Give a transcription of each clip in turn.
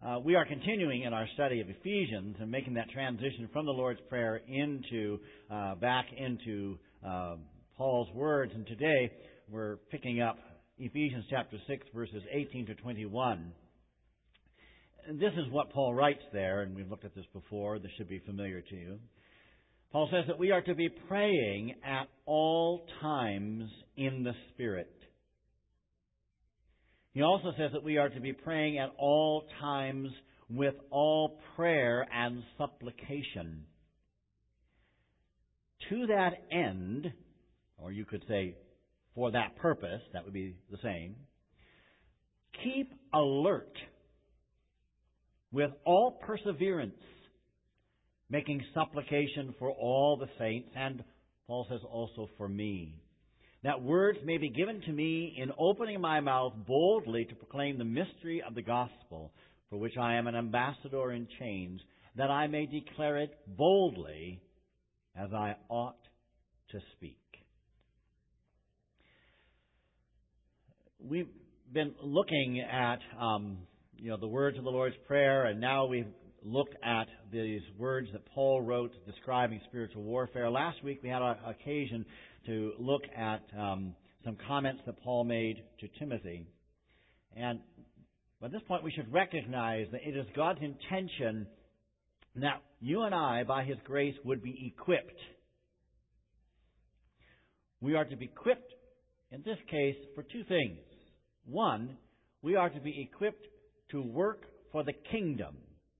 We are continuing in our study of Ephesians and making that transition from the Lord's Prayer back into Paul's words. And today we're picking up Ephesians chapter 6, verses 18 to 21. And this is what Paul writes there, and we've looked at this before. This should be familiar to you. Paul says that we are to be praying at all times in the Spirit. He also says that we are to be praying at all times with all prayer and supplication. To that end, or you could say for that purpose, that would be the same, keep alert with all perseverance, making supplication for all the saints, and Paul says also for me, that words may be given to me in opening my mouth boldly to proclaim the mystery of the gospel, for which I am an ambassador in chains, that I may declare it boldly as I ought to speak. We've been looking at the words of the Lord's Prayer, and now we've looked at these words that Paul wrote describing spiritual warfare. Last week we had an occasion to look at some comments that Paul made to Timothy. And at this point we should recognize that it is God's intention that you and I, by His grace, would be equipped. We are to be equipped, in this case, for two things. One, we are to be equipped to work for the kingdom.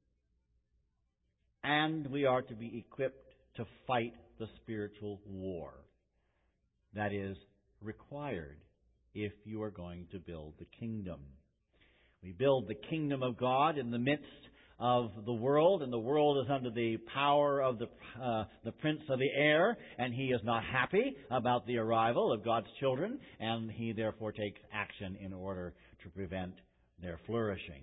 And we are to be equipped to fight the spiritual war that is required if you are going to build the kingdom. We build the kingdom of God in the midst of the world, and the world is under the power of the prince of the air, and he is not happy about the arrival of God's children, and he therefore takes action in order to prevent their flourishing.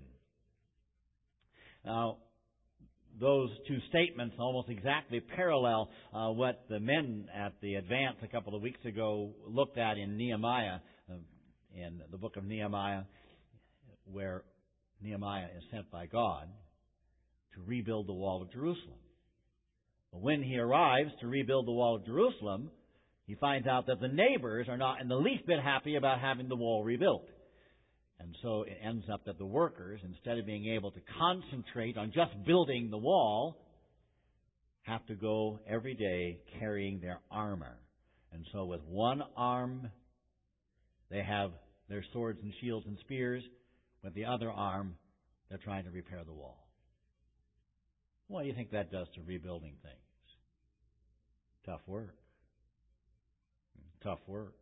Now, those two statements almost exactly parallel what the men at the Advance a couple of weeks ago looked at in Nehemiah, in the book of Nehemiah, where Nehemiah is sent by God to rebuild the wall of Jerusalem. But when he arrives to rebuild the wall of Jerusalem, he finds out that the neighbors are not in the least bit happy about having the wall rebuilt. And so it ends up that the workers, instead of being able to concentrate on just building the wall, have to go every day carrying their armor. And so with one arm, they have their swords and shields and spears. With the other arm, they're trying to repair the wall. What do you think that does to rebuilding things? Tough work. Tough work.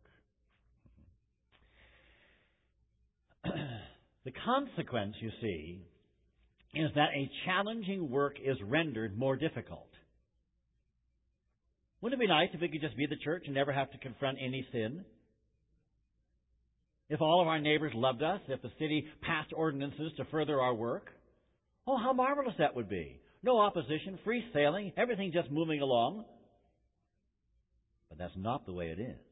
The consequence, you see, is that a challenging work is rendered more difficult. Wouldn't it be nice if we could just be the church and never have to confront any sin? If all of our neighbors loved us, if the city passed ordinances to further our work, oh, how marvelous that would be. No opposition, free sailing, everything just moving along. But that's not the way it is.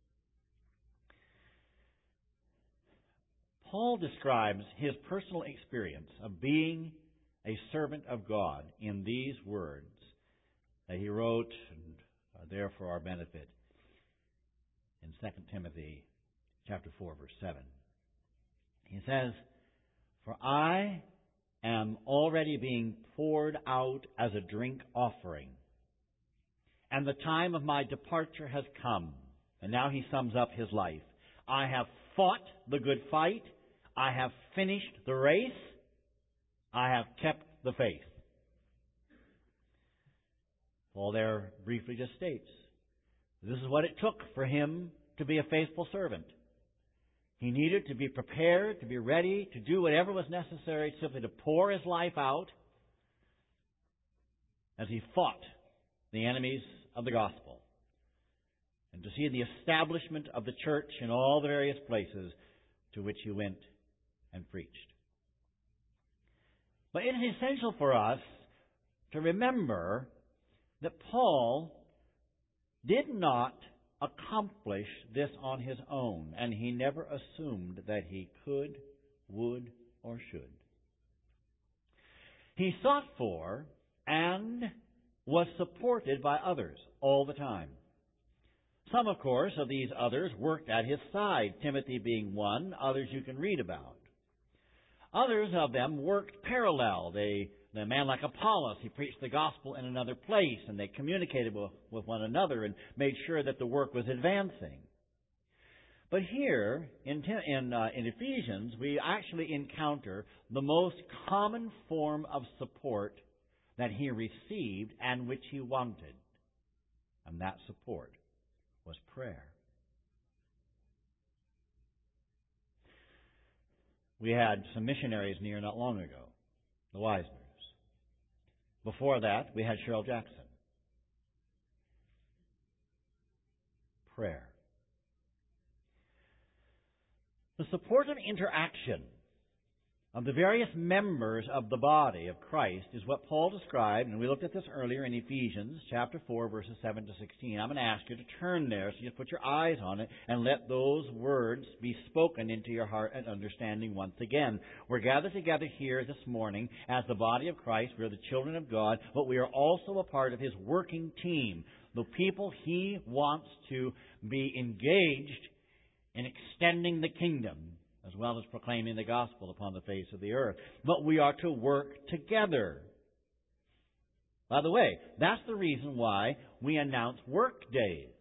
Paul describes his personal experience of being a servant of God in these words that he wrote and are there for our benefit in 2 Timothy chapter 4, verse 7. He says, "For I am already being poured out as a drink offering, and the time of my departure has come." And now he sums up his life. "I have fought the good fight. I have finished the race. I have kept the faith." Paul there briefly just states, this is what it took for him to be a faithful servant. He needed to be prepared, to be ready, to do whatever was necessary, simply to pour his life out as he fought the enemies of the gospel, and to see the establishment of the church in all the various places to which he went and preached. But it is essential for us to remember that Paul did not accomplish this on his own, and he never assumed that he could, would, or should. He sought for and was supported by others all the time. Some, of course, of these others worked at his side, Timothy being one, others you can read about. Others of them worked parallel. The man like Apollos, he preached the gospel in another place, and they communicated with one another and made sure that the work was advancing. But here, in Ephesians, we actually encounter the most common form of support that he received and which he wanted. And that support was prayer. We had some missionaries near not long ago, the Wisners. Before that, we had Cheryl Jackson. Prayer. The supportive interaction of the various members of the body of Christ is what Paul described, and we looked at this earlier in Ephesians chapter 4, verses 7 to 16. I'm going to ask you to turn there, so you put your eyes on it and let those words be spoken into your heart and understanding once again. We're gathered together here this morning as the body of Christ. We're the children of God, but we are also a part of His working team, the people He wants to be engaged in extending the kingdom, as well as proclaiming the gospel upon the face of the earth. But we are to work together. By the way, that's the reason why we announce work days.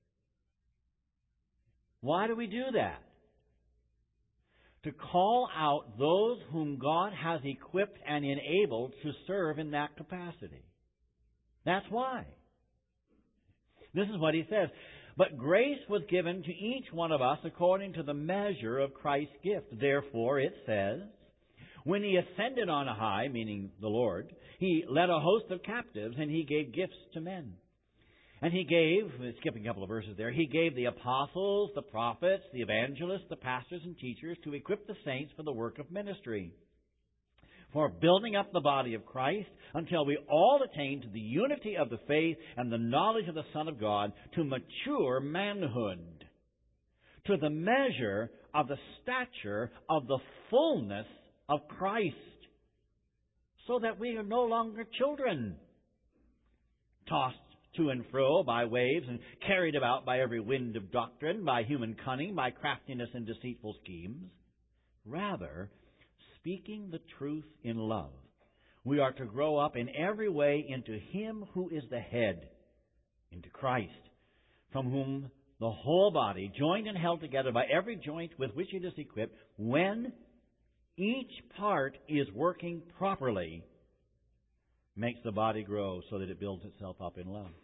Why do we do that? To call out those whom God has equipped and enabled to serve in that capacity. That's why. This is what he says. But grace was given to each one of us according to the measure of Christ's gift. Therefore, it says, when He ascended on high, meaning the Lord, He led a host of captives, and He gave gifts to men. And He gave, skipping a couple of verses there, He gave the apostles, the prophets, the evangelists, the pastors and teachers to equip the saints for the work of ministry, for building up the body of Christ until we all attain to the unity of the faith and the knowledge of the Son of God, to mature manhood, to the measure of the stature of the fullness of Christ, so that we are no longer children, tossed to and fro by waves and carried about by every wind of doctrine, by human cunning, by craftiness and deceitful schemes. Rather, speaking the truth in love, we are to grow up in every way into Him who is the head, into Christ, from whom the whole body, joined and held together by every joint with which it is equipped, when each part is working properly, makes the body grow so that it builds itself up in love.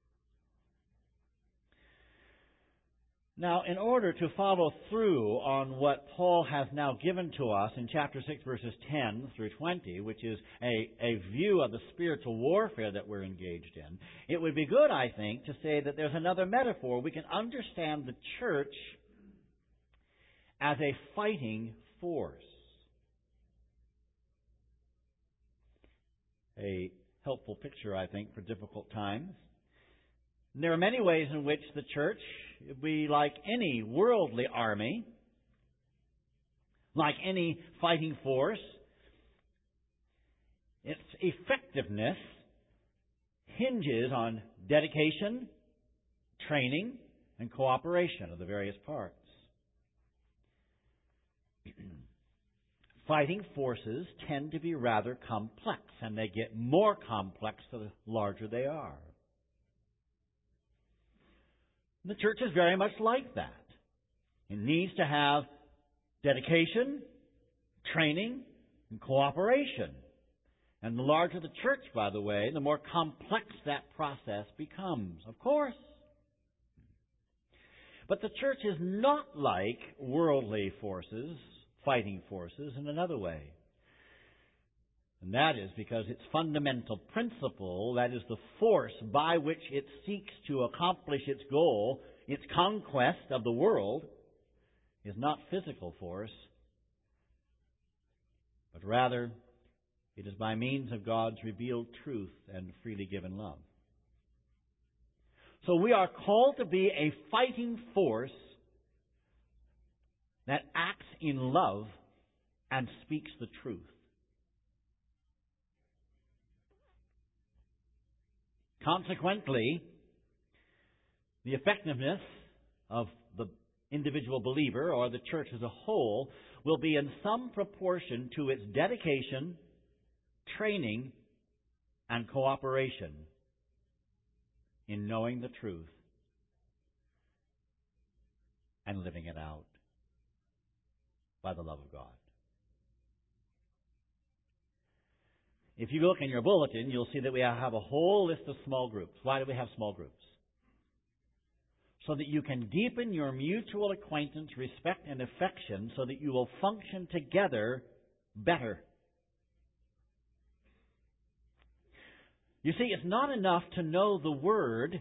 Now, in order to follow through on what Paul has now given to us in chapter 6, verses 10 through 20, which is a view of the spiritual warfare that we're engaged in, it would be good, I think, to say that there's another metaphor. We can understand the church as a fighting force. A helpful picture, I think, for difficult times. And there are many ways in which the church, we, like any worldly army, like any fighting force, its effectiveness hinges on dedication, training, and cooperation of the various parts. Fighting forces tend to be rather complex, and they get more complex the larger they are. The church is very much like that. It needs to have dedication, training, and cooperation. And the larger the church, by the way, the more complex that process becomes, of course. But the church is not like worldly forces, fighting forces, in another way. And that is because its fundamental principle, that is the force by which it seeks to accomplish its goal, its conquest of the world, is not physical force, but rather it is by means of God's revealed truth and freely given love. So we are called to be a fighting force that acts in love and speaks the truth. Consequently, the effectiveness of the individual believer or the church as a whole will be in some proportion to its dedication, training, and cooperation in knowing the truth and living it out by the love of God. If you look in your bulletin, you'll see that we have a whole list of small groups. Why do we have small groups? So that you can deepen your mutual acquaintance, respect, and affection so that you will function together better. You see, it's not enough to know the Word.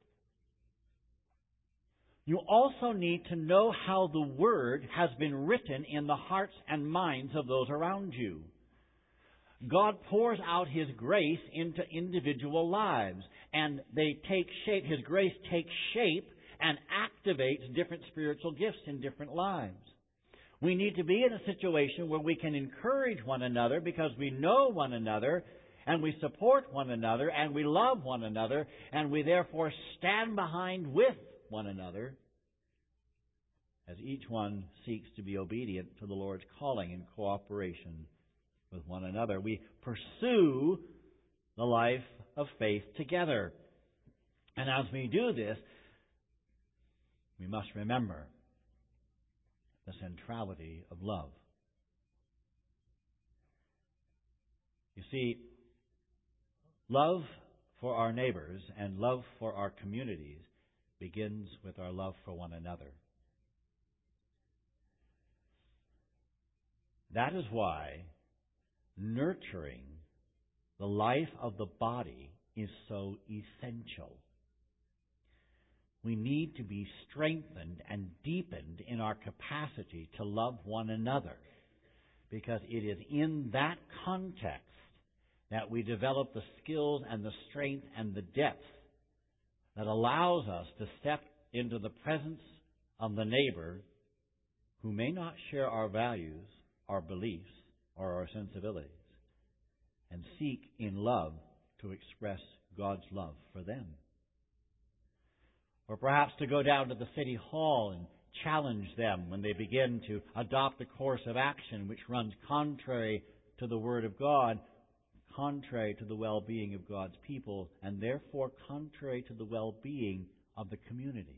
You also need to know how the Word has been written in the hearts and minds of those around you. God pours out His grace into individual lives, and they take shape. His grace takes shape and activates different spiritual gifts in different lives. We need to be in a situation where we can encourage one another because we know one another, and we support one another, and we love one another, and we therefore stand behind with one another as each one seeks to be obedient to the Lord's calling in cooperation with one another. We pursue the life of faith together. And as we do this, we must remember the centrality of love. You see, love for our neighbors and love for our communities begins with our love for one another. That is why nurturing the life of the body is so essential. We need to be strengthened and deepened in our capacity to love one another, because it is in that context that we develop the skills and the strength and the depth that allows us to step into the presence of the neighbor who may not share our values, our beliefs, or our sensibilities, and seek in love to express God's love for them. Or perhaps to go down to the city hall and challenge them when they begin to adopt a course of action which runs contrary to the Word of God, contrary to the well-being of God's people, and therefore contrary to the well-being of the community.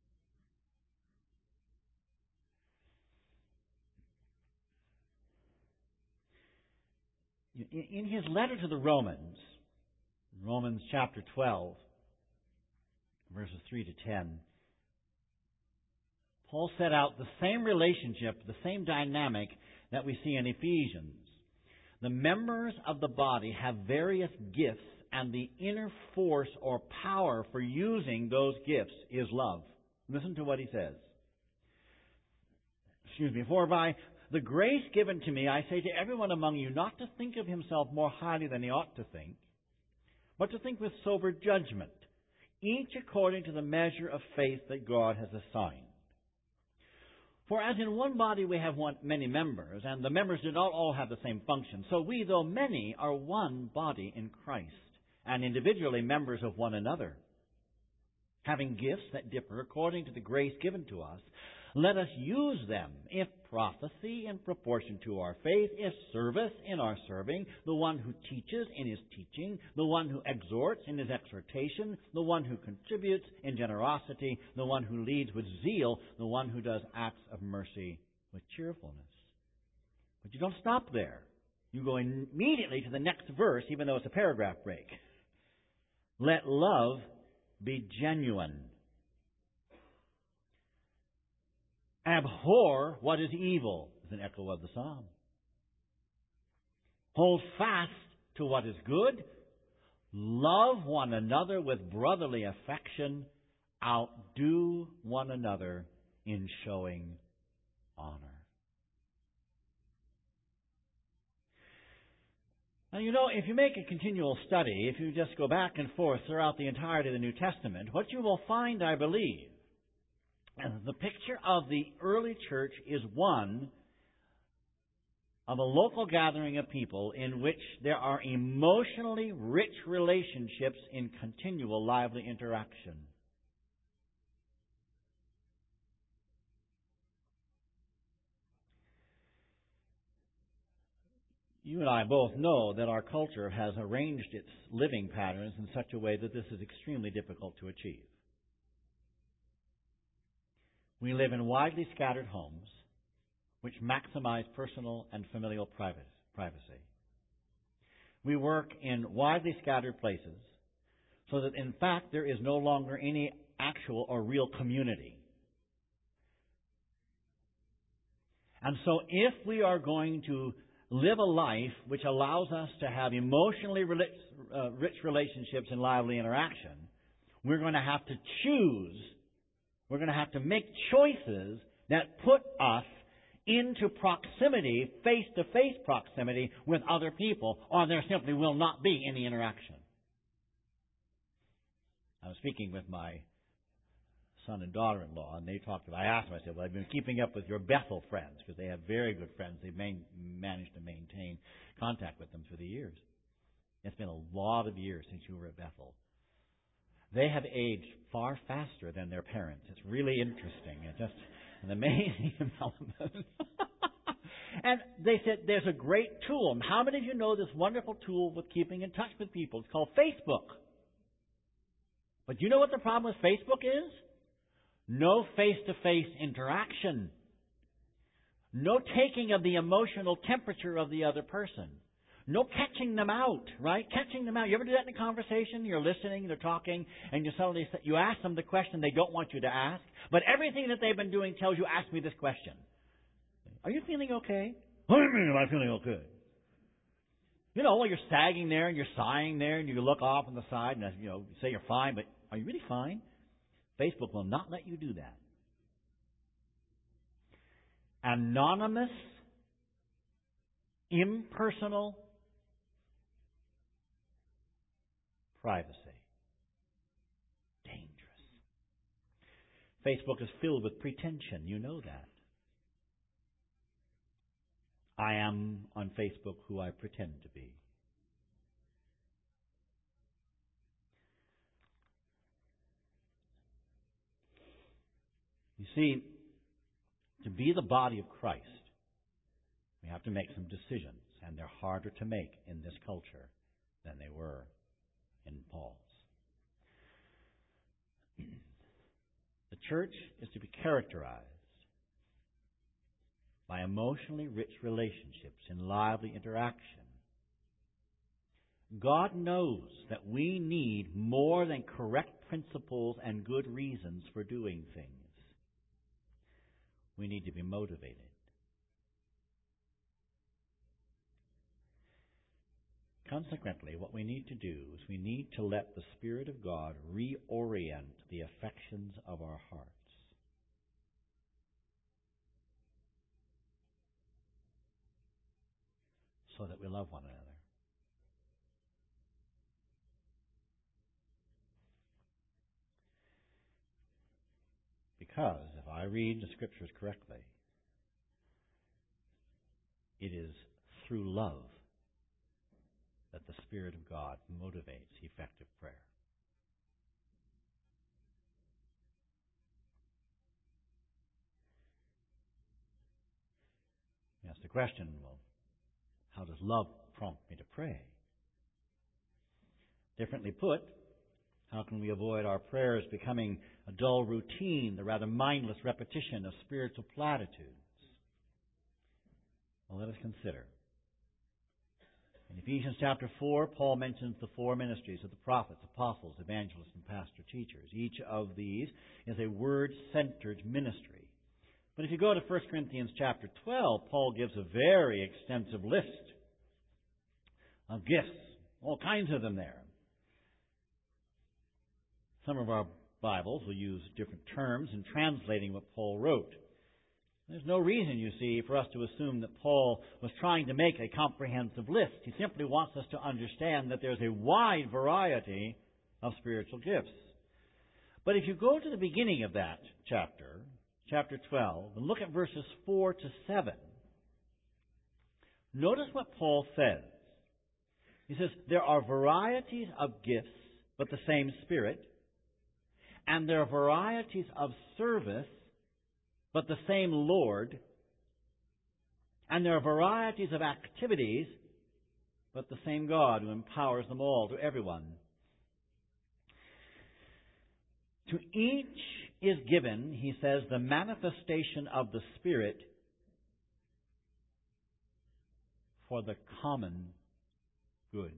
In his letter to the Romans, Romans chapter 12, verses 3 to 10, Paul set out the same relationship, the same dynamic that we see in Ephesians. The members of the body have various gifts, and the inner force or power for using those gifts is love. Listen to what he says. For by the grace given to me, I say to everyone among you not to think of himself more highly than he ought to think, but to think with sober judgment, each according to the measure of faith that God has assigned. For as in one body we have many members, and the members do not all have the same function, so we, though many, are one body in Christ, and individually members of one another. Having gifts that differ according to the grace given to us, let us use them, if prophecy in proportion to our faith, if service in our serving, the one who teaches in his teaching, the one who exhorts in his exhortation, the one who contributes in generosity, the one who leads with zeal, the one who does acts of mercy with cheerfulness. But you don't stop there. You go immediately to the next verse, even though it's a paragraph break. Let love be genuine. Abhor what is evil, is an echo of the psalm. Hold fast to what is good. Love one another with brotherly affection. Outdo one another in showing honor. Now, if you make a continual study, if you just go back and forth throughout the entirety of the New Testament, what you will find, I believe, the picture of the early church is one of a local gathering of people in which there are emotionally rich relationships in continual lively interaction. You and I both know that our culture has arranged its living patterns in such a way that this is extremely difficult to achieve. We live in widely scattered homes which maximize personal and familial privacy. We work in widely scattered places so that in fact there is no longer any actual or real community. And so if we are going to live a life which allows us to have emotionally rich relationships and lively interaction, we're going to have to choose. We're going to have to make choices that put us into proximity, face-to-face proximity with other people, or there simply will not be any interaction. I was speaking with my son and daughter-in-law, and they talked about, I asked them, I said, well, I've been keeping up with your Bethel friends, because they have very good friends. They've managed to maintain contact with them through the years. It's been a lot of years since you were at Bethel. They have aged far faster than their parents. It's really interesting. It's just an amazing development. And they said, there's a great tool. How many of you know this wonderful tool with keeping in touch with people? It's called Facebook. But you know what the problem with Facebook is? No face-to-face interaction. No taking of the emotional temperature of the other person. No catching them out, right? Catching them out. You ever do that in a conversation? You're listening, they're talking, and you ask them the question they don't want you to ask, but everything that they've been doing tells you, ask me this question. Are you feeling okay? What do you mean, am I feeling okay? You know, you're sagging there and you're sighing there and you look off on the side and you say you're fine, but are you really fine? Facebook will not let you do that. Anonymous, impersonal privacy. Dangerous. Facebook is filled with pretension. You know that. I am on Facebook who I pretend to be. You see, to be the body of Christ, we have to make some decisions, and they're harder to make in this culture than they were in Paul's. The church is to be characterized by emotionally rich relationships and lively interaction. God knows that we need more than correct principles and good reasons for doing things. We need to be motivated. Consequently, what we need to do is we need to let the Spirit of God reorient the affections of our hearts. So that we love one another. Because if I read the Scriptures correctly, it is through love that the Spirit of God motivates effective prayer. You ask the question, well, how does love prompt me to pray? Differently put, how can we avoid our prayers becoming a dull routine, the rather mindless repetition of spiritual platitudes? Well, let us consider. In Ephesians chapter 4, Paul mentions the four ministries of the prophets, apostles, evangelists, and pastor teachers. Each of these is a word-centered ministry. But if you go to 1 Corinthians chapter 12, Paul gives a very extensive list of gifts, all kinds of them there. Some of our Bibles will use different terms in translating what Paul wrote. There's no reason, you see, for us to assume that Paul was trying to make a comprehensive list. He simply wants us to understand that there's a wide variety of spiritual gifts. But if you go to the beginning of that chapter 12, and look at verses 4 to 7, Notice what Paul says. He says, there are varieties of gifts, but the same Spirit. And there are varieties of service, but the same Lord. And there are varieties of activities, but the same God who empowers them all to everyone. To each is given, he says, the manifestation of the Spirit for the common good.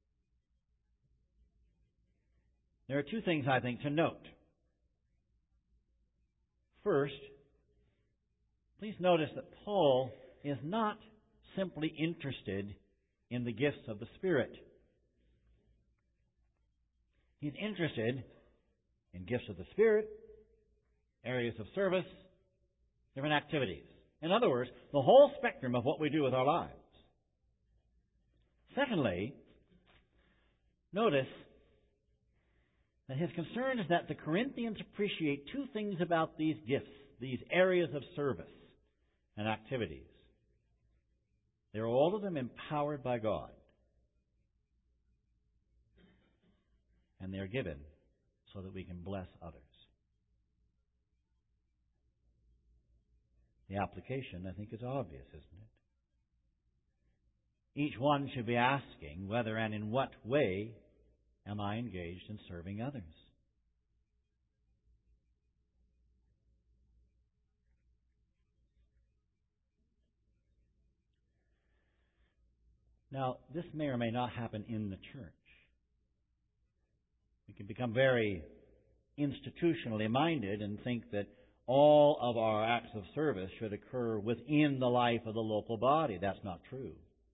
There are two things, I think, to note. First, please notice that Paul is not simply interested in the gifts of the Spirit. He's interested in gifts of the Spirit, areas of service, different activities. In other words, the whole spectrum of what we do with our lives. Secondly, notice that his concern is that the Corinthians appreciate two things about these gifts, these areas of service and activities. They're all of them empowered by God. And they're given so that we can bless others. The application, I think, is obvious, isn't it? Each one should be asking whether and in what way am I engaged in serving others. Now, this may or may not happen in the church. We can become very institutionally minded and think that all of our acts of service should occur within the life of the local body. That's not true.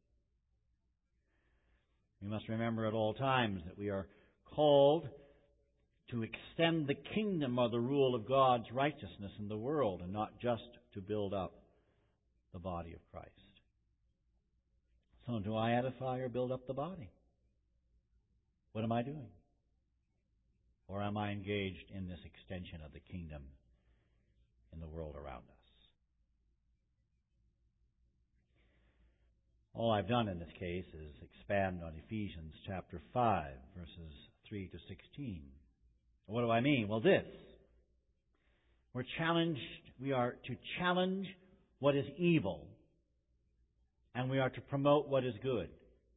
We must remember at all times that we are called to extend the kingdom or the rule of God's righteousness in the world and not just to build up the body of Christ. So do I edify or build up the body? What am I doing? Or am I engaged in this extension of the kingdom in the world around us? All I've done in this case is expand on Ephesians chapter 5, verses 3 to 16. What do I mean? Well, this. We are to challenge what is evil, and we are to promote what is good.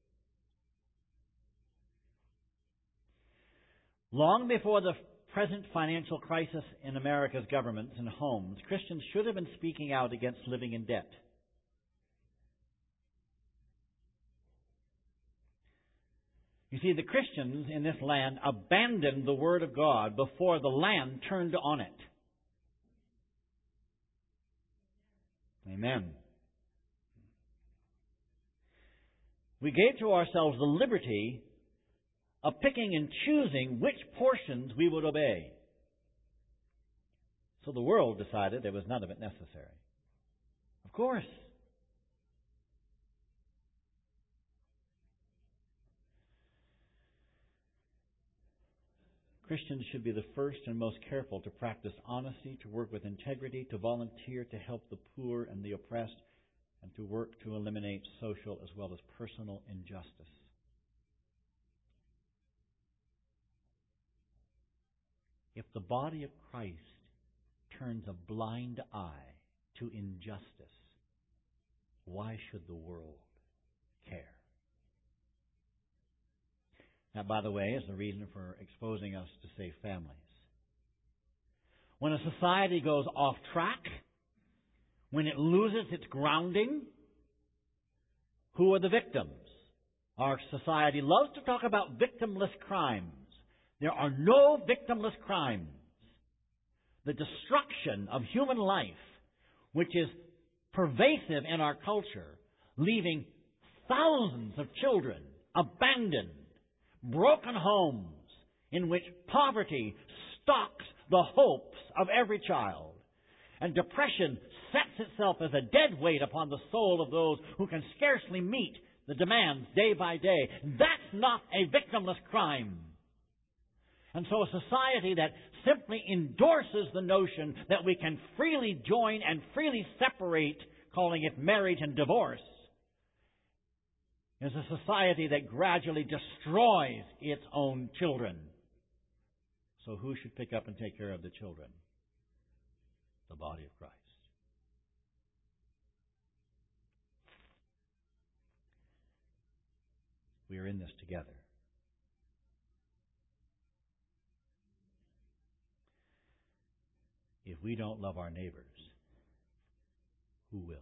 Long before the present financial crisis in America's governments and homes, Christians should have been speaking out against living in debt. You see, the Christians in this land abandoned the Word of God before the land turned on it. Amen. We gave to ourselves the liberty of picking and choosing which portions we would obey. So the world decided there was none of it necessary. Of course. Christians should be the first and most careful to practice honesty, to work with integrity, to volunteer to help the poor and the oppressed, and to work to eliminate social as well as personal injustice. If the body of Christ turns a blind eye to injustice, why should the world care? That, by the way, is the reason for exposing us to safe families. When a society goes off track, when it loses its grounding, who are the victims? Our society loves to talk about victimless crimes. There are no victimless crimes. The destruction of human life, which is pervasive in our culture, leaving thousands of children abandoned, broken homes in which poverty stalks the hopes of every child, and depression sets itself as a dead weight upon the soul of those who can scarcely meet the demands day by day. That's not a victimless crime. And so a society that simply endorses the notion that we can freely join and freely separate, calling it marriage and divorce, is a society that gradually destroys its own children. So who should pick up and take care of the children? The body of Christ. We are in this together. If we don't love our neighbors, who will?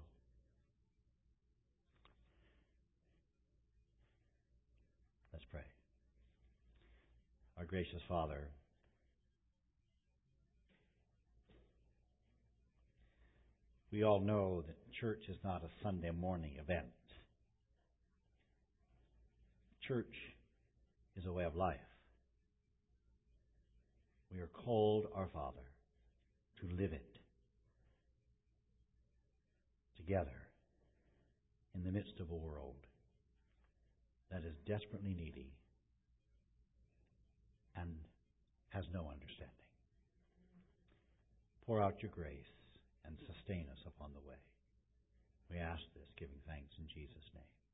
Let's pray. Our gracious Father, we all know that church is not a Sunday morning event. Church is a way of life. We are called, our Father, to live it together in the midst of a world that is desperately needy and has no understanding. Pour out your grace and sustain us upon the way. We ask this, giving thanks in Jesus' name.